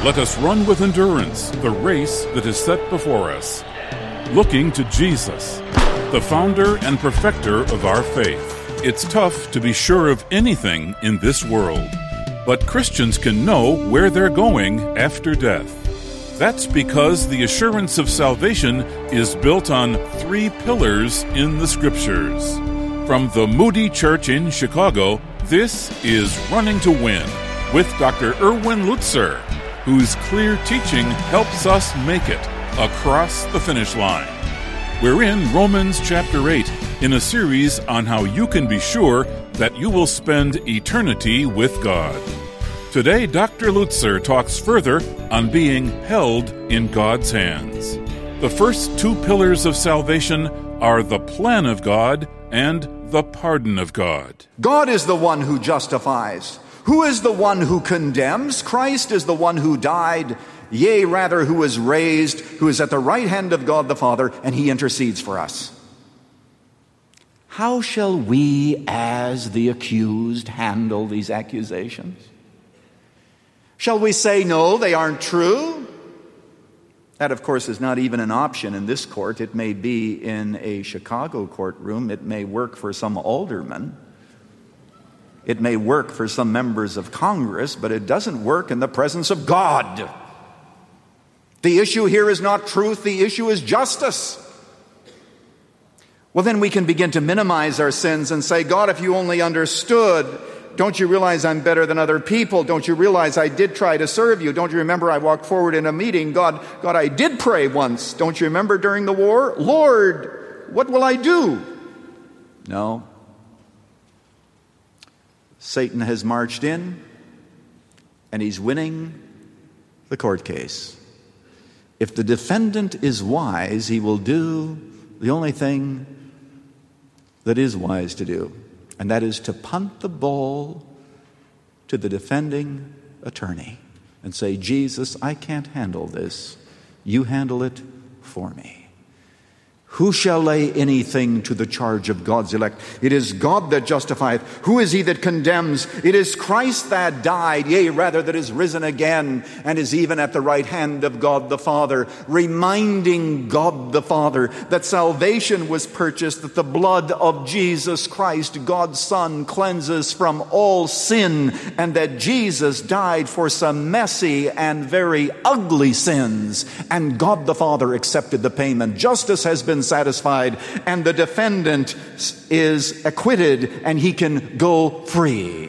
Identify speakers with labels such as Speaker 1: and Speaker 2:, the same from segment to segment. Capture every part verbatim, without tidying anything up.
Speaker 1: Let us run with endurance the race that is set before us, looking to Jesus, the founder and perfecter of our faith. It's tough to be sure of anything in this world, but Christians can know where they're going after death. That's because the assurance of salvation is built on three pillars in the Scriptures. From the Moody Church in Chicago, this is Running to Win with Doctor Erwin Lutzer, whose clear teaching helps us make it across the finish line. We're in Romans chapter eight in a series on how you can be sure that you will spend eternity with God. Today, Doctor Lutzer talks further on being held in God's hands. The first two pillars of salvation are the plan of God and the pardon of God.
Speaker 2: God is the one who justifies. Who is the one who condemns? Christ is the one who died, yea, rather, who is raised, who is at the right hand of God the Father, and he intercedes for us. How shall we, as the accused, handle these accusations? Shall we say, no, they aren't true? That, of course, is not even an option in this court. It may be in a Chicago courtroom. It may work for some alderman. It may work for some members of Congress, but it doesn't work in the presence of God. The issue here is not truth. The issue is justice. Well, then we can begin to minimize our sins and say, God, if you only understood, don't you realize I'm better than other people? Don't you realize I did try to serve you? Don't you remember I walked forward in a meeting? God, God, I did pray once. Don't you remember during the war? Lord, what will I do? No. Satan has marched in, and he's winning the court case. If the defendant is wise, he will do the only thing that is wise to do, and that is to punt the ball to the defending attorney and say, Jesus, I can't handle this. You handle it for me. Who shall lay anything to the charge of God's elect? It is God that justifieth. Who is he that condemns? It is Christ that died, yea, rather that is risen again, and is even at the right hand of God the Father, reminding God the Father that salvation was purchased, that the blood of Jesus Christ, God's Son, cleanses from all sin, and that Jesus died for some messy and very ugly sins, and God the Father accepted the payment. Justice has been satisfied, and the defendant is acquitted, and he can go free.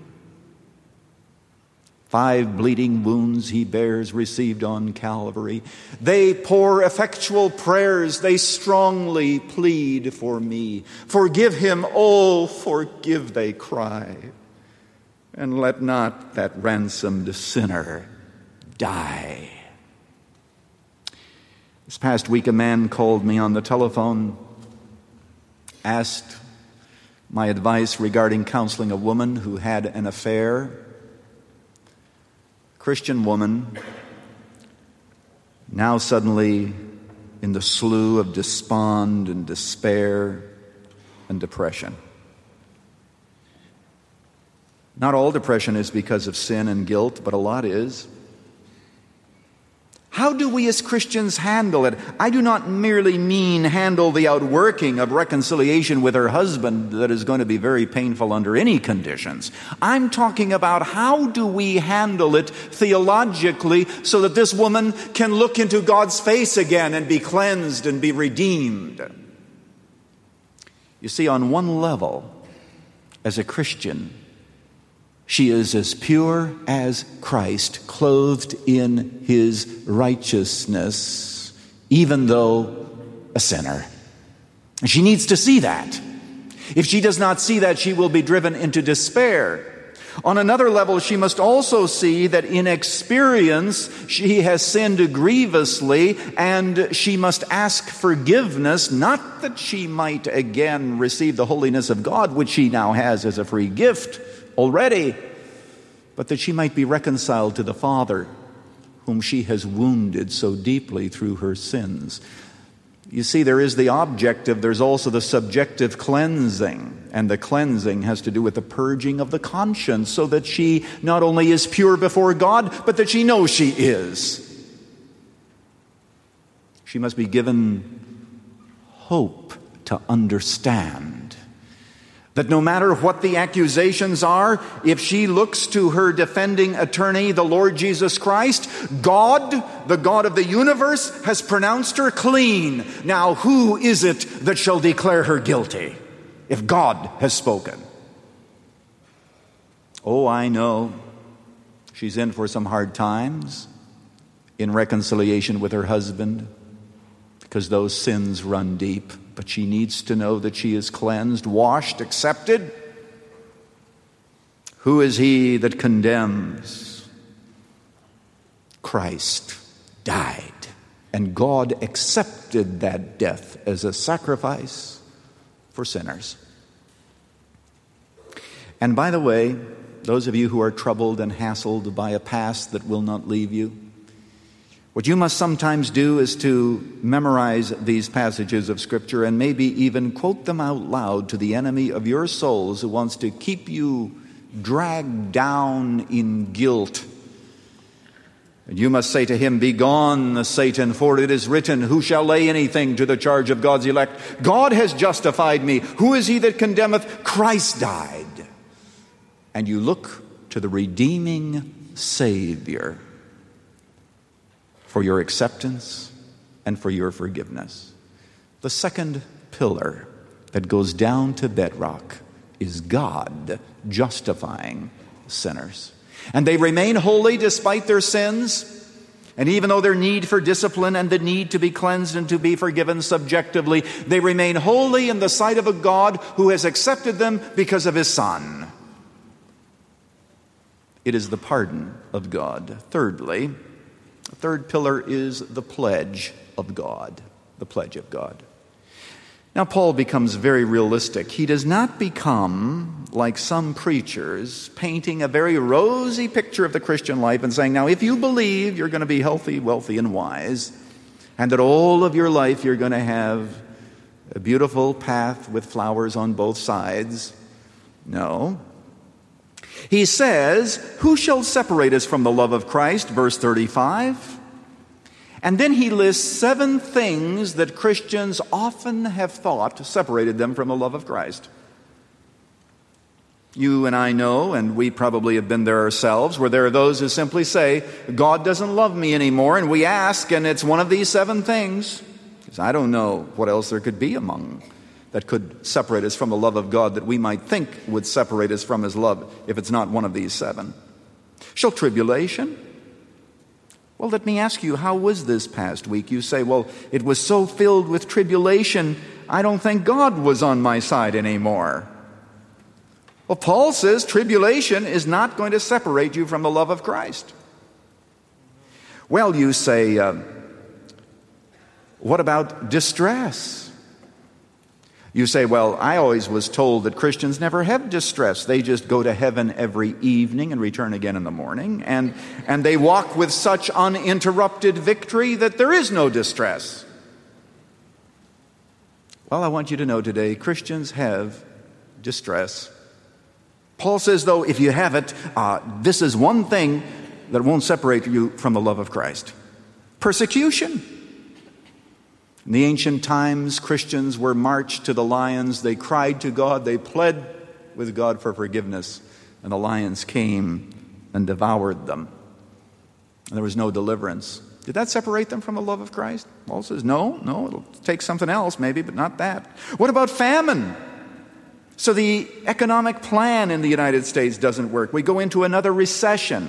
Speaker 2: Five bleeding wounds he bears, received on Calvary. They pour effectual prayers, they strongly plead for me. Forgive him, oh, forgive, they cry. And let not that ransomed sinner die. This past week, a man called me on the telephone, asked my advice regarding counseling a woman who had an affair. Christian woman, now suddenly in the slough of despond and despair and depression. Not all depression is because of sin and guilt, but a lot is. How do we as Christians handle it? I do not merely mean handle the outworking of reconciliation with her husband that is going to be very painful under any conditions. I'm talking about how do we handle it theologically so that this woman can look into God's face again and be cleansed and be redeemed. You see, on one level, as a Christian, she is as pure as Christ, clothed in his righteousness, even though a sinner. She needs to see that. If she does not see that, she will be driven into despair. On another level, she must also see that in experience, she has sinned grievously, and she must ask forgiveness, not that she might again receive the holiness of God, which she now has as a free gift already, but that she might be reconciled to the Father whom she has wounded so deeply through her sins. You see, there is the objective, there's also the subjective cleansing. And the cleansing has to do with the purging of the conscience so that she not only is pure before God, but that she knows she is. She must be given hope to understand that no matter what the accusations are, if she looks to her defending attorney, the Lord Jesus Christ, God, the God of the universe, has pronounced her clean. Now, who is it that shall declare her guilty if God has spoken? Oh, I know she's in for some hard times in reconciliation with her husband because those sins run deep. But she needs to know that she is cleansed, washed, accepted. Who is he that condemns? Christ died, and God accepted that death as a sacrifice for sinners. And by the way, those of you who are troubled and hassled by a past that will not leave you, what you must sometimes do is to memorize these passages of Scripture and maybe even quote them out loud to the enemy of your souls who wants to keep you dragged down in guilt. And you must say to him, "Begone, Satan, for it is written, who shall lay anything to the charge of God's elect? God has justified me. Who is he that condemneth? Christ died." And you look to the redeeming Savior for your acceptance and for your forgiveness. The second pillar that goes down to bedrock is God justifying sinners. And they remain holy despite their sins. And even though their need for discipline and the need to be cleansed and to be forgiven subjectively, they remain holy in the sight of a God who has accepted them because of his Son. It is the pardon of God. Thirdly, the third pillar is the pledge of God. The pledge of God. Now, Paul becomes very realistic. He does not become, like some preachers, painting a very rosy picture of the Christian life and saying, now, if you believe you're going to be healthy, wealthy, and wise, and that all of your life you're going to have a beautiful path with flowers on both sides. No. He says, who shall separate us from the love of Christ? Verse thirty-five. And then he lists seven things that Christians often have thought separated them from the love of Christ. You and I know, and we probably have been there ourselves, where there are those who simply say, God doesn't love me anymore, and we ask, and it's one of these seven things. Because I don't know what else there could be among that could separate us from the love of God that we might think would separate us from his love if it's not one of these seven. Shall tribulation? Well, let me ask you, how was this past week? You say, well, it was so filled with tribulation, I don't think God was on my side anymore. Well, Paul says tribulation is not going to separate you from the love of Christ. Well, you say, uh, what about distress? You say, well, I always was told that Christians never have distress. They just go to heaven every evening and return again in the morning. And, and they walk with such uninterrupted victory that there is no distress. Well, I want you to know today, Christians have distress. Paul says, though, if you have it, uh, this is one thing that won't separate you from the love of Christ. Persecution. In the ancient times, Christians were marched to the lions. They cried to God. They pled with God for forgiveness. And the lions came and devoured them. And there was no deliverance. Did that separate them from the love of Christ? Paul says, no, no, it'll take something else maybe, but not that. What about famine? So the economic plan in the United States doesn't work. We go into another recession.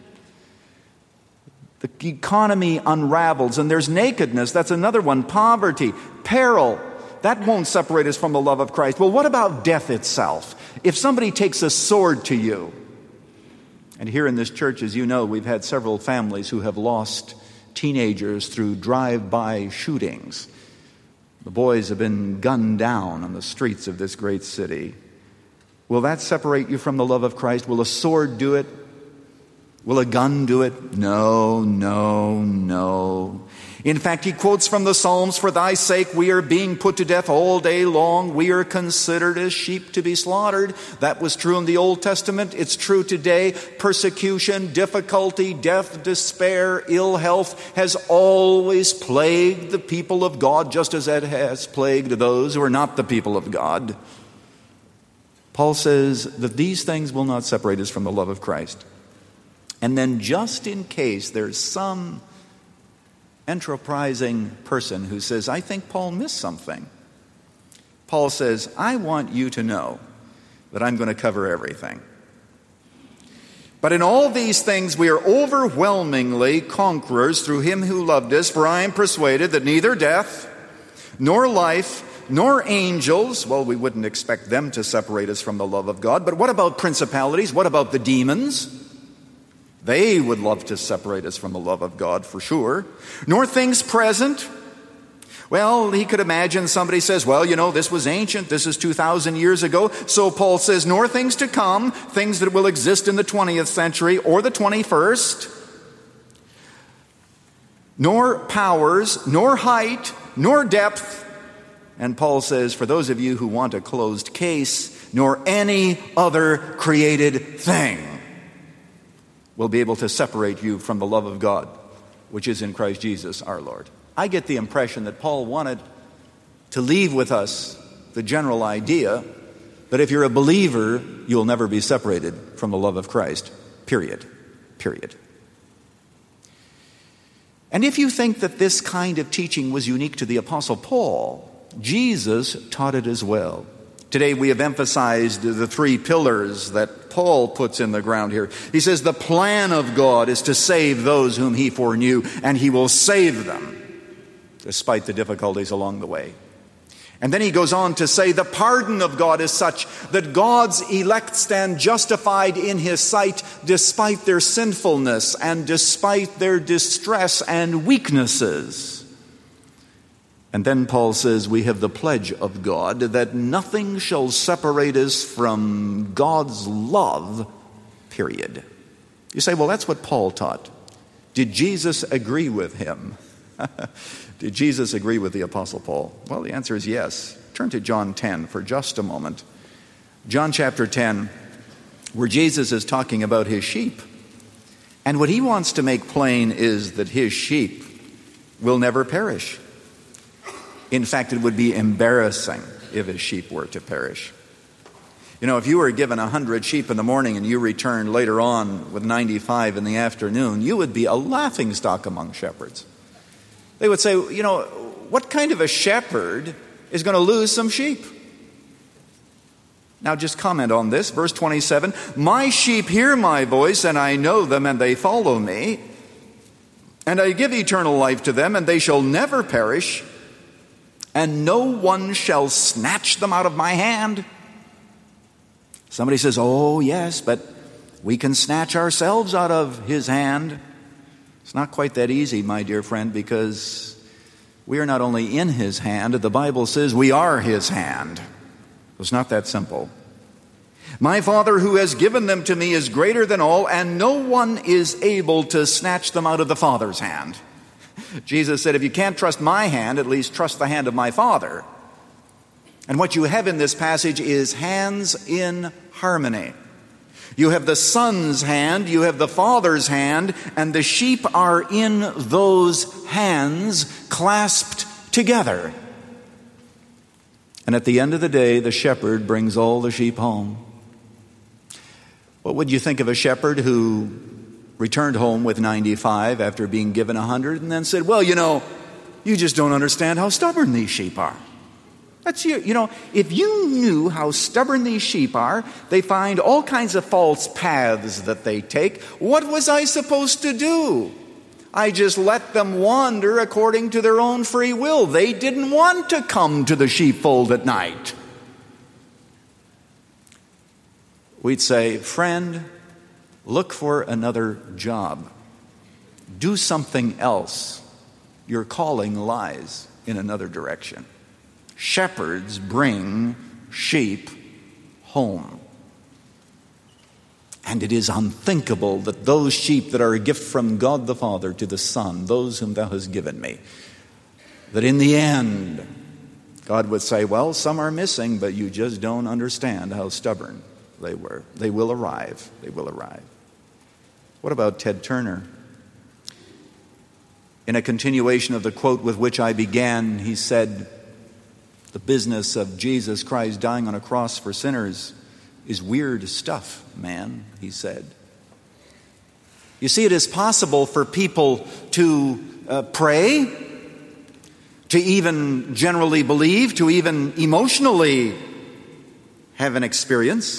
Speaker 2: The economy unravels, and there's nakedness. That's another one. Poverty, peril. That won't separate us from the love of Christ. Well, what about death itself? If somebody takes a sword to you, and here in this church, as you know, we've had several families who have lost teenagers through drive-by shootings. The boys have been gunned down on the streets of this great city. Will that separate you from the love of Christ? Will a sword do it? Will a gun do it? No, no, no. In fact, he quotes from the Psalms, "For thy sake we are being put to death all day long. We are considered as sheep to be slaughtered." That was true in the Old Testament. It's true today. Persecution, difficulty, death, despair, ill health has always plagued the people of God, just as it has plagued those who are not the people of God. Paul says that these things will not separate us from the love of Christ. And then, just in case there's some enterprising person who says, "I think Paul missed something," Paul says, "I want you to know that I'm going to cover everything. But in all these things we are overwhelmingly conquerors through him who loved us, for I am persuaded that neither death, nor life, nor angels," well, we wouldn't expect them to separate us from the love of God, but what about principalities? What about the demons? They would love to separate us from the love of God, for sure. "Nor things present." Well, he could imagine somebody says, "Well, you know, this was ancient. This is two thousand years ago." So Paul says, "Nor things to come," things that will exist in the twentieth century or the twenty-first. "Nor powers, nor height, nor depth." And Paul says, for those of you who want a closed case, "nor any other created thing will be able to separate you from the love of God, which is in Christ Jesus our Lord." I get the impression that Paul wanted to leave with us the general idea that if you're a believer, you'll never be separated from the love of Christ. Period. Period. And if you think that this kind of teaching was unique to the Apostle Paul, Jesus taught it as well. Today we have emphasized the three pillars that Paul puts in the ground here. He says the plan of God is to save those whom he foreknew, and he will save them despite the difficulties along the way. And then he goes on to say the pardon of God is such that God's elect stand justified in his sight despite their sinfulness and despite their distress and weaknesses. And then Paul says we have the pledge of God that nothing shall separate us from God's love, period. You say, well, that's what Paul taught. Did Jesus agree with him? Did Jesus agree with the Apostle Paul? Well, the answer is yes. Turn to John ten for just a moment. John chapter ten, where Jesus is talking about his sheep. And what he wants to make plain is that his sheep will never perish. In fact, it would be embarrassing if his sheep were to perish. You know, if you were given a hundred sheep in the morning and you returned later on with ninety-five in the afternoon, you would be a laughingstock among shepherds. They would say, you know, what kind of a shepherd is going to lose some sheep? Now just comment on this. Verse twenty-seven, "My sheep hear my voice, and I know them, and they follow me. And I give eternal life to them, and they shall never perish, and no one shall snatch them out of my hand." Somebody says, oh, yes, but we can snatch ourselves out of his hand. It's not quite that easy, my dear friend, because we are not only in his hand, the Bible says we are his hand. It's not that simple. "My Father who has given them to me is greater than all, and no one is able to snatch them out of the Father's hand." Jesus said, if you can't trust my hand, at least trust the hand of my Father. And what you have in this passage is hands in harmony. You have the Son's hand, you have the Father's hand, and the sheep are in those hands clasped together. And at the end of the day, the shepherd brings all the sheep home. What would you think of a shepherd who returned home with ninety-five after being given one hundred and then said, well, you know, you just don't understand how stubborn these sheep are. That's you. You know, if you knew how stubborn these sheep are, they find all kinds of false paths that they take. What was I supposed to do? I just let them wander according to their own free will. They didn't want to come to the sheepfold at night. We'd say, friend, look for another job. Do something else. Your calling lies in another direction. Shepherds bring sheep home. And it is unthinkable that those sheep that are a gift from God the Father to the Son, those whom thou hast given me, that in the end, God would say, well, some are missing, but you just don't understand how stubborn they were. They will arrive. They will arrive. What about Ted Turner? In a continuation of the quote with which I began, he said, the business of Jesus Christ dying on a cross for sinners is weird stuff, man, he said. You see, it is possible for people to uh, pray, to even generally believe, to even emotionally have an experience,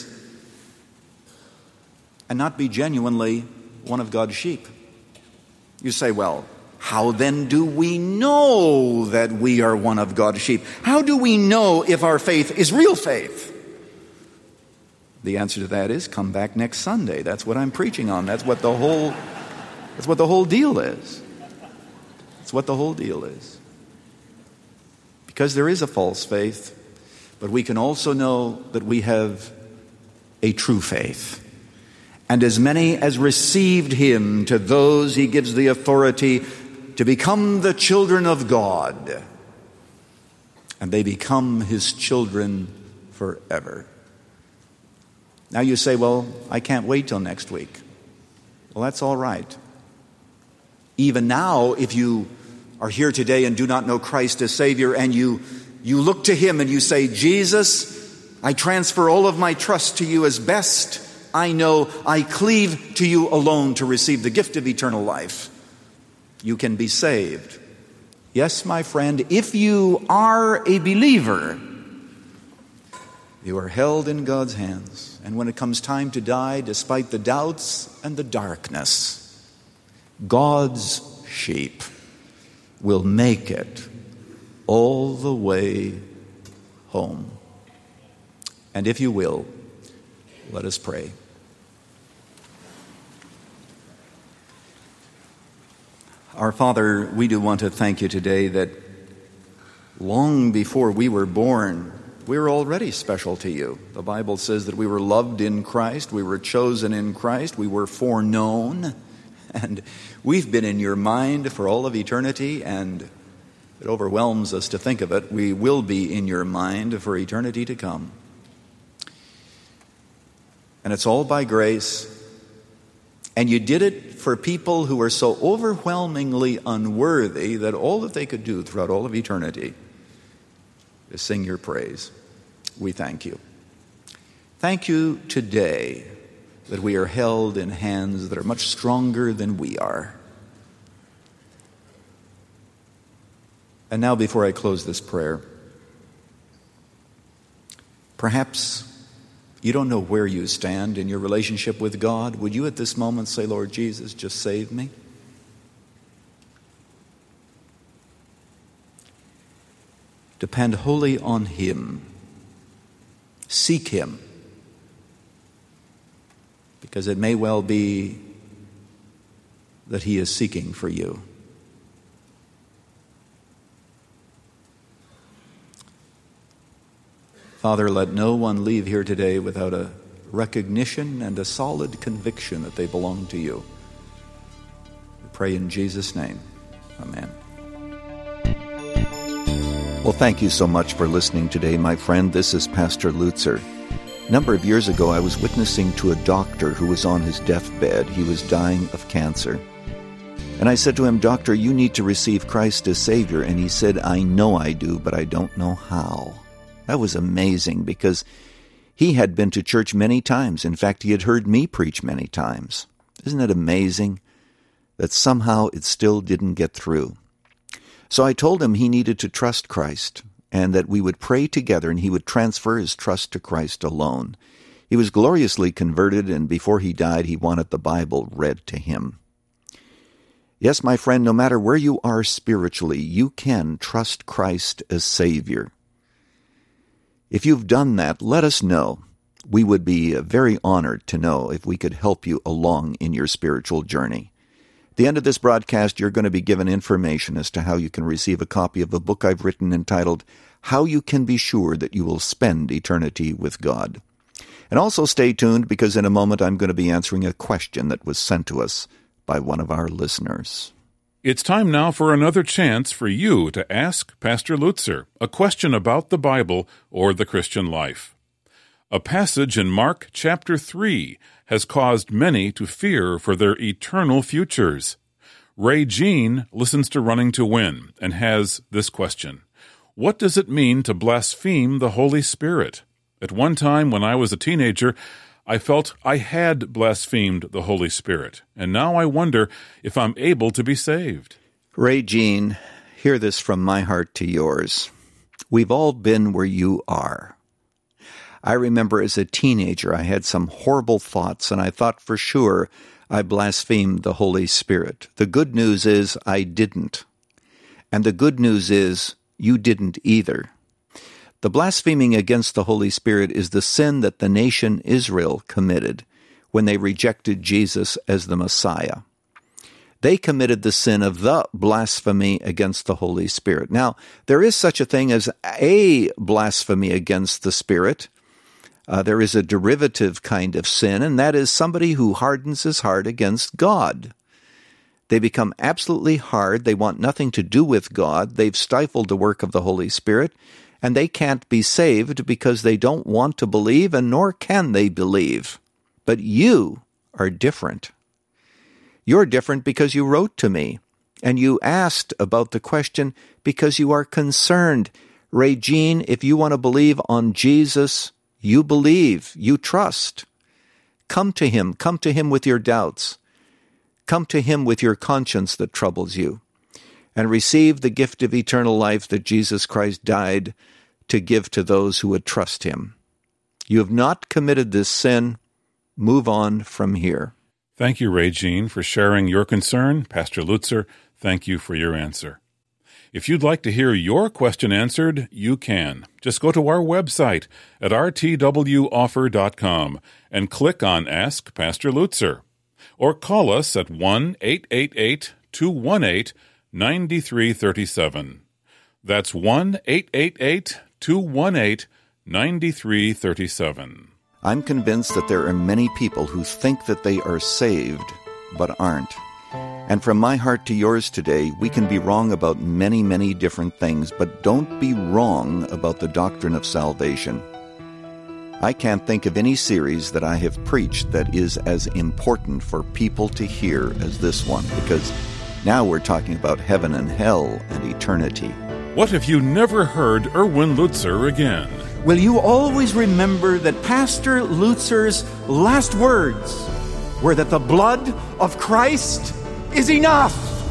Speaker 2: and not be genuinely one of God's sheep. You say, well, how then do we know that we are one of God's sheep? How do we know if our faith is real faith? The answer to that is come back next Sunday. That's what I'm preaching on. That's what the whole that's what the whole deal is. That's what the whole deal is. Because there is a false faith, but we can also know that we have a true faith. And as many as received him, to those he gives the authority to become the children of God. And they become his children forever. Now you say, well, I can't wait till next week. Well, that's all right. Even now, if you are here today and do not know Christ as Savior, and you, you look to him and you say, Jesus, I transfer all of my trust to you as best I know. I cleave to you alone to receive the gift of eternal life. You can be saved. Yes, my friend, if you are a believer, you are held in God's hands. And when it comes time to die, despite the doubts and the darkness, God's sheep will make it all the way home. And if you will, let us pray. Our Father, we do want to thank you today that long before we were born, we were already special to you. The Bible says that we were loved in Christ, we were chosen in Christ, we were foreknown, and we've been in your mind for all of eternity, and it overwhelms us to think of it. We will be in your mind for eternity to come. And it's all by grace. And you did it for people who are so overwhelmingly unworthy that all that they could do throughout all of eternity is sing your praise. We thank you. Thank you today that we are held in hands that are much stronger than we are. And now, before I close this prayer, perhaps you don't know where you stand in your relationship with God. Would you at this moment say, Lord Jesus, just save me? Depend wholly on him. Seek him. Because it may well be that he is seeking for you. Father, let no one leave here today without a recognition and a solid conviction that they belong to you. We pray in Jesus' name. Amen. Well, thank you so much for listening today, my friend. This is Pastor Lutzer. A number of years ago, I was witnessing to a doctor who was on his deathbed. He was dying of cancer. And I said to him, Doctor, you need to receive Christ as Savior. And he said, I know I do, but I don't know how. That was amazing because he had been to church many times. In fact, he had heard me preach many times. Isn't it amazing that somehow it still didn't get through? So I told him he needed to trust Christ and that we would pray together and he would transfer his trust to Christ alone. He was gloriously converted, and before he died, he wanted the Bible read to him. Yes, my friend, no matter where you are spiritually, you can trust Christ as Savior. If you've done that, let us know. We would be very honored to know if we could help you along in your spiritual journey. At the end of this broadcast, you're going to be given information as to how you can receive a copy of a book I've written entitled, How You Can Be Sure That You Will Spend Eternity with God. And also stay tuned, because in a moment I'm going to be answering a question that was sent to us by one of our listeners.
Speaker 1: It's time now for another chance for you to ask Pastor Lutzer a question about the Bible or the Christian life. A passage in Mark chapter three has caused many to fear for their eternal futures. Ray Jean listens to Running to Win and has this question: what does it mean to blaspheme the Holy Spirit? At one time when I was a teenager, I felt I had blasphemed the Holy Spirit, and now I wonder if I'm able to be saved.
Speaker 2: Ray Jean, hear this from my heart to yours. We've all been where you are. I remember as a teenager I had some horrible thoughts, and I thought for sure I blasphemed the Holy Spirit. The good news is I didn't. And the good news is you didn't either. The blaspheming against the Holy Spirit is the sin that the nation Israel committed when they rejected Jesus as the Messiah. They committed the sin of the blasphemy against the Holy Spirit. Now, there is such a thing as a blasphemy against the Spirit. Uh, there is a derivative kind of sin, and that is somebody who hardens his heart against God. They become absolutely hard. They want nothing to do with God. They've stifled the work of the Holy Spirit, and they can't be saved because they don't want to believe, and nor can they believe. But you are different. You're different because you wrote to me, and you asked about the question because you are concerned. Ray Jean, if you want to believe on Jesus, you believe, you trust. Come to him. Come to him with your doubts. Come to him with your conscience that troubles you, and receive the gift of eternal life that Jesus Christ died to give to those who would trust him. You have not committed this sin. Move on from here.
Speaker 1: Thank you, Ray Jean, for sharing your concern. Pastor Lutzer, thank you for your answer. If you'd like to hear your question answered, you can. Just go to our website at r t w offer dot com and click on Ask Pastor Lutzer. Or call us at one eight eight eight, two one eight, nine three three seven. That's one eight eight eight, two one eight, nine three three seven.
Speaker 2: I'm convinced that there are many people who think that they are saved, but aren't. And from my heart to yours today, we can be wrong about many, many different things, but don't be wrong about the doctrine of salvation. I can't think of any series that I have preached that is as important for people to hear as this one, because now we're talking about heaven and hell and eternity.
Speaker 1: What if you never heard Erwin Lutzer again?
Speaker 3: Will you always remember that Pastor Lutzer's last words were that the blood of Christ is enough?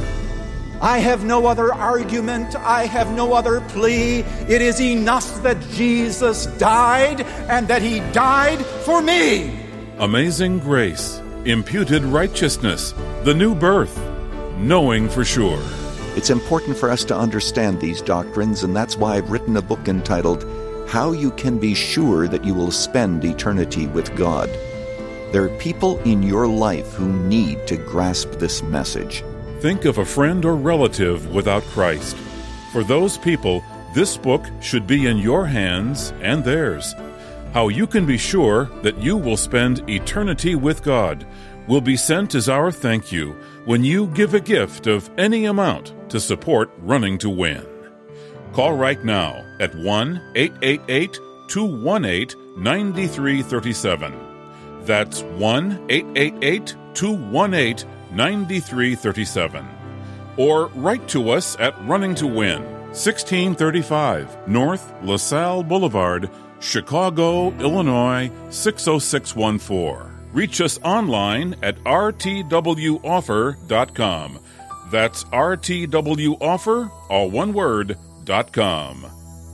Speaker 3: I have no other argument. I have no other plea. It is enough that Jesus died and that he died for me.
Speaker 1: Amazing grace, imputed righteousness, the new birth, knowing for sure.
Speaker 2: It's important for us to understand these doctrines, and that's why I've written a book entitled How You Can Be Sure That You Will Spend Eternity with God. There are people in your life who need to grasp this message.
Speaker 1: Think of a friend or relative without Christ. For those people, this book should be in your hands and theirs. How You Can Be Sure That You Will Spend Eternity with God will be sent as our thank you when you give a gift of any amount to support Running to Win. Call right now at one eight eight eight, two one eight, nine three three seven. That's one eight eight eight, two one eight, nine three three seven. Or write to us at Running to Win, sixteen thirty-five North LaSalle Boulevard, Chicago, Illinois, six oh six one four. Reach us online at r t w offer dot com. That's r t w offer, all one word, dot com.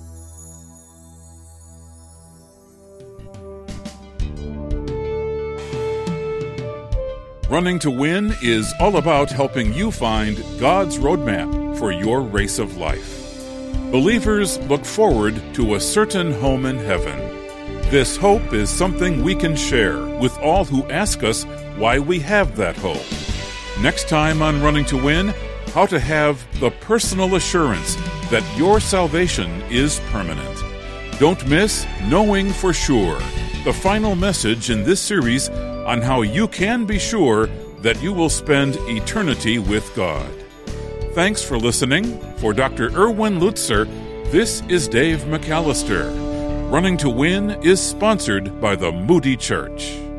Speaker 1: Running to Win is all about helping you find God's roadmap for your race of life. Believers look forward to a certain home in heaven. This hope is something we can share with all who ask us why we have that hope. Next time on Running to Win, how to have the personal assurance that your salvation is permanent. Don't miss Knowing for Sure. the final message in this series on how you can be sure that you will spend eternity with God. Thanks for listening. For Doctor Erwin Lutzer, this is Dave McAllister. Running to Win is sponsored by the Moody Church.